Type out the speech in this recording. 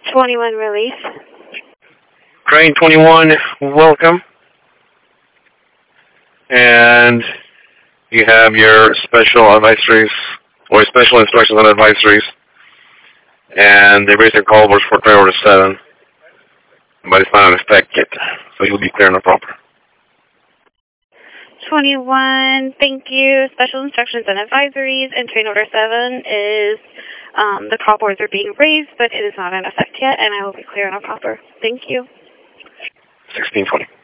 21 release. Crane 21, welcome. And you have your special advisories, or special instructions on advisories. And the racer call was for train order 7. But it's not in effect yet, so you'll be clear and proper. 21, thank you. Special instructions and advisories, and train order 7 is the call boards are being raised, but it is not in effect yet, and I will be clear and proper. Thank you. 1620.